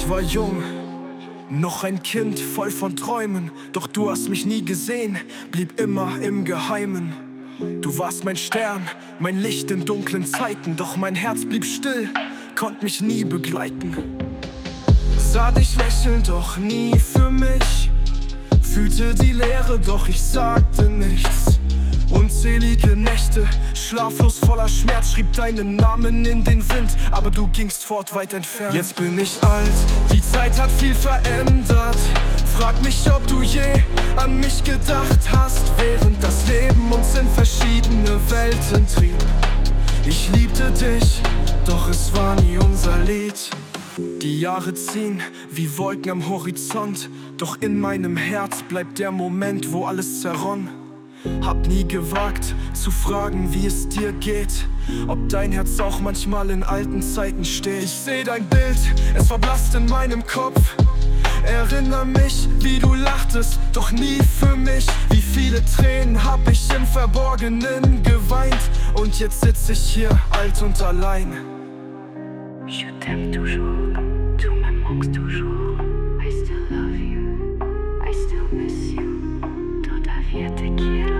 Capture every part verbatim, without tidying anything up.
Ich war jung, noch ein Kind voll von Träumen, doch du hast mich nie gesehen, blieb immer im Geheimen. Du warst mein Stern, mein Licht in dunklen Zeiten, doch mein Herz blieb still, konnt mich nie begleiten. Sah dich lächeln, doch nie für mich, fühlte die Leere, doch ich sagte nichts. Unzählige Nächte, schlaflos voller Schmerz, schrieb deinen Namen in den Wind, aber du gingst fort weit entfernt. Jetzt bin ich alt, die Zeit hat viel verändert. Frag mich, ob du je an mich gedacht hast, während das Leben uns in verschiedene Welten trieb. Ich liebte dich, doch es war nie unser Lied. Die Jahre ziehen wie Wolken am Horizont, doch in meinem Herz bleibt der Moment, wo alles zerronnen. Hab nie gewagt zu fragen, wie es dir geht, ob dein Herz auch manchmal in alten Zeiten steht. Ich seh dein Bild, es verblasst in meinem Kopf. Erinner mich, wie du lachtest, doch nie für mich. Wie viele Tränen hab ich im Verborgenen geweint, und jetzt sitz ich hier alt und allein. Je t'aime toujours, tu me manques toujours. I still love you, I still miss you. Todavía te quiero,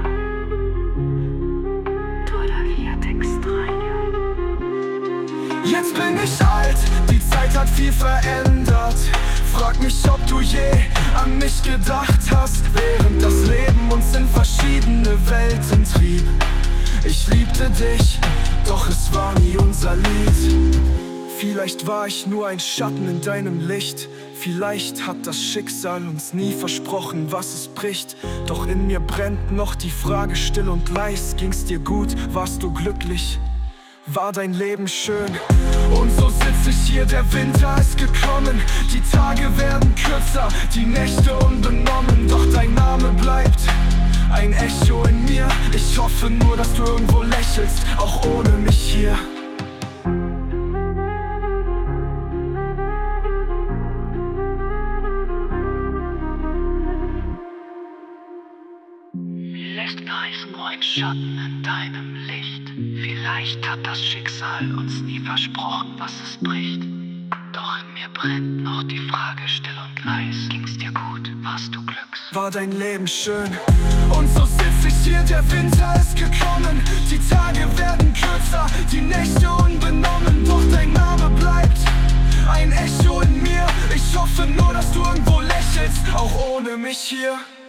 todavía te extraño. Jetzt bin ich alt, die Zeit hat viel verändert. Frag mich, ob du je an mich gedacht hast, während das Leben uns in verschiedene Welten trieb. Ich liebte dich, doch es war nie unser Lied. Vielleicht war ich nur ein Schatten in deinem Licht. Vielleicht hat das Schicksal uns nie versprochen, was es bricht. Doch in mir brennt noch die Frage still und leis. Ging's dir gut? Warst du glücklich? War dein Leben schön? Und so sitz ich hier, der Winter ist gekommen. Die Tage werden kürzer, die Nächte unbenommen. Doch dein Name bleibt ein Echo in mir. Ich hoffe nur, dass du irgendwo lächelst, auch ohne mich hier. Vielleicht war ich nur ein Schatten in deinem Licht. Vielleicht hat das Schicksal uns nie versprochen, was es bricht. Doch in mir brennt noch die Frage still und leis. Ging's dir gut? Warst du glücks? War dein Leben schön? Und so sitz ich hier, der Winter ist gekommen. Die Tage werden kürzer, die Nächte unbenommen. Doch dein Name bleibt ein Echo in mir. Ich hoffe nur, dass du irgendwo lächelst, auch ohne mich hier.